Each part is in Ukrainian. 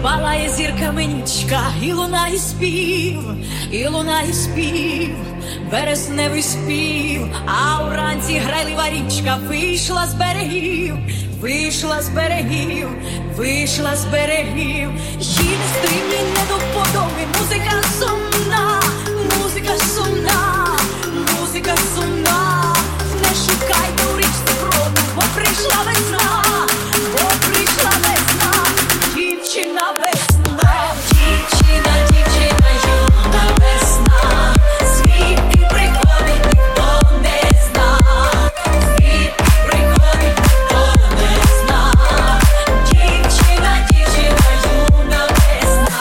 палає зірками нічка, і лунає спів, і лунає спів, вересневий спів, а уранці грайлива річка вийшла з берегів, вийшла з берегів, вийшла з берегів. Їй не стримні, не до вподоби, музика сумна, музика сумна, музика сумна. Не шукайте у річці броду, бо прийшла весна, бо прийшла весна, дівчина весна, дівчина, дівчина, юна весна, звідки приходить, ніхто не зна, звідки приходить, ніхто не зна, дівчина, дівчина, юна весна.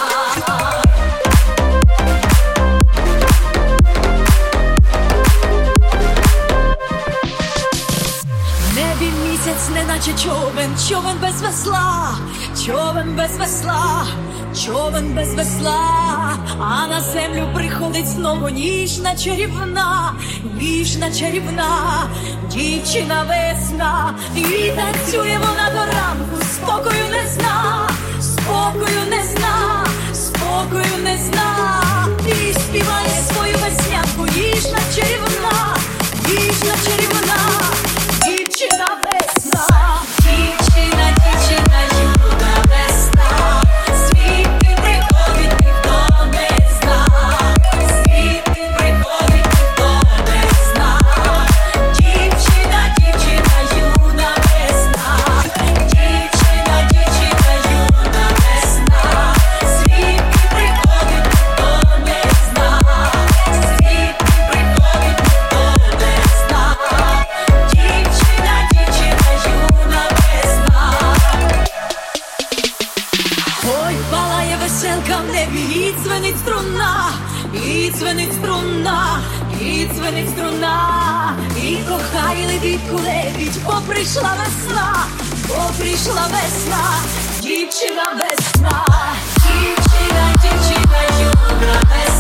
В небі місяць, неначе човен, човен без весла, човен без весла, човен без весла, а на землю приходить знову ніжна чарівна, ніжна чарівна, дівчина весна. І танцює вона до ранку, спокою не зна, спокою не зна, спокою не зна. І співає свою веснянку, ніжна чарівна, ніжна чарівна, дівчина весна, дівчина, дівчина, юна весна, звідки приходить, ніхто не зна, звідки приходить, ніхто не зна, дівчина, дівчина, юна весна, дівчина, дівчина, юна весна, звідки приходить, ніхто не зна, звідки приходить, ніхто не зна, дівчина, дівчина, юна весна. Ой, палає веселка в небі, і дзвенить струна, і дзвенить струна, і дзвенить струна, і кохає лебідку лебідь, бо прийшла весна, бо прийшла весна, дівчина весна, дівчина, дівчина, юна весна.